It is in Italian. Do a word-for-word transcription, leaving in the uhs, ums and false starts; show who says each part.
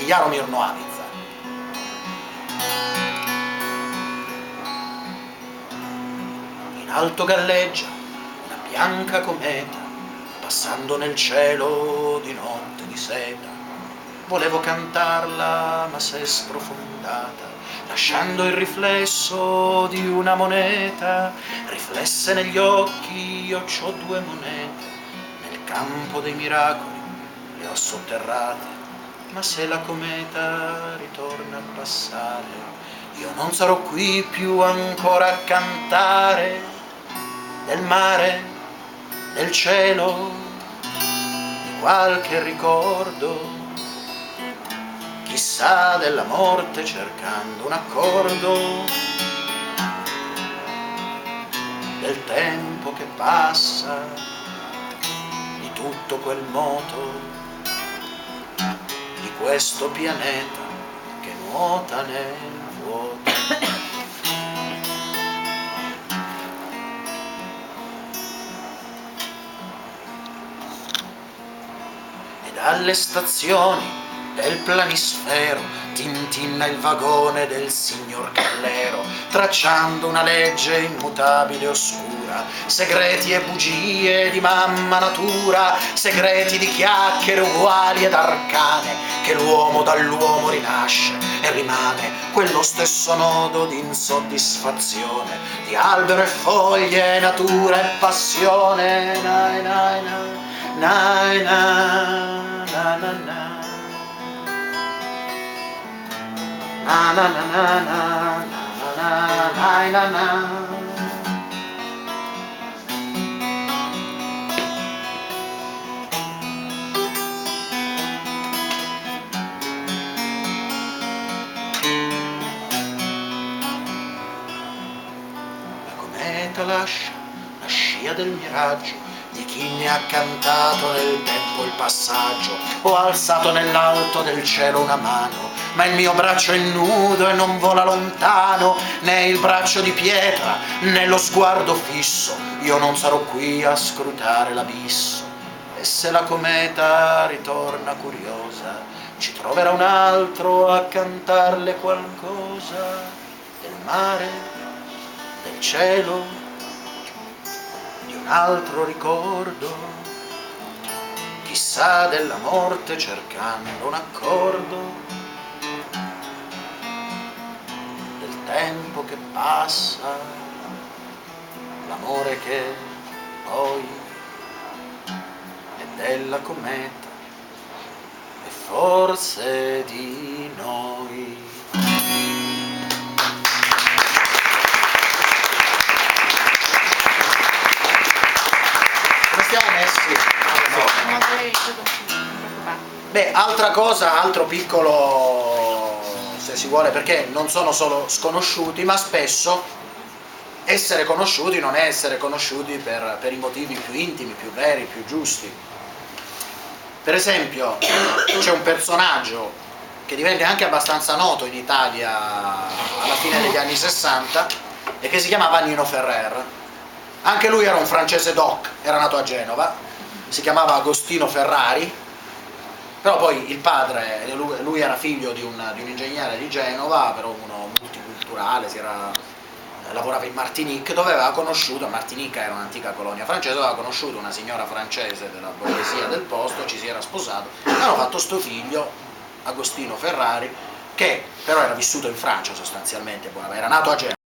Speaker 1: di Jaromir Noavica. In alto galleggia una bianca cometa, passando nel cielo di notte di seta. Volevo cantarla, ma s'è sprofondata, lasciando il riflesso di una moneta. Riflesse negli occhi, io c'ho due monete, nel campo dei miracoli le ho sotterrate. Ma se la cometa ritorna a passare, io non sarò qui più ancora a cantare del mare, del cielo, di qualche ricordo, chissà della morte cercando un accordo, del tempo che passa, di tutto quel moto, di questo pianeta che nuota nel vuoto. E dalle stazioni del planisfero tintinna il vagone del signor Callero, tracciando una legge immutabile e oscura, segreti e bugie di mamma natura, segreti di chiacchiere uguali ed arcane, che l'uomo dall'uomo rinasce e rimane quello stesso nodo di insoddisfazione, di albero e foglie, natura e passione. Nai, nai, nai, nai, nai, nai, nai, nai. Na na na na na na na na na. La cometa lascia la scia del miraggio di chi ne ha cantato nel tempo il passaggio. Ho alzato nell'alto del cielo una mano, ma il mio braccio è nudo e non vola lontano, né il braccio di pietra, né lo sguardo fisso. Io non sarò qui a scrutare l'abisso. E se la cometa ritorna curiosa, ci troverà un altro a cantarle qualcosa del mare, del cielo, di un altro ricordo, chissà della morte cercando un accordo, del tempo che passa, l'amore che poi è della cometa e forse di noi. Siamo messi? Beh, altra cosa, altro piccolo, se si vuole, perché non sono solo sconosciuti, ma spesso essere conosciuti non è essere conosciuti per, per i motivi più intimi, più veri, più giusti. Per esempio, c'è un personaggio che diventa anche abbastanza noto in Italia alla fine degli anni sessanta e che si chiamava Nino Ferrer. Anche lui era un francese doc, era nato a Genova, si chiamava Agostino Ferrari, però poi il padre, lui, lui era figlio di un, di un ingegnere di Genova, però uno multiculturale, si era, lavorava in Martinique, dove aveva conosciuto, Martinique era un'antica colonia francese, aveva conosciuto una signora francese della borghesia del posto, ci si era sposato, e hanno fatto sto figlio, Agostino Ferrari, che però era vissuto in Francia sostanzialmente, era nato a Genova.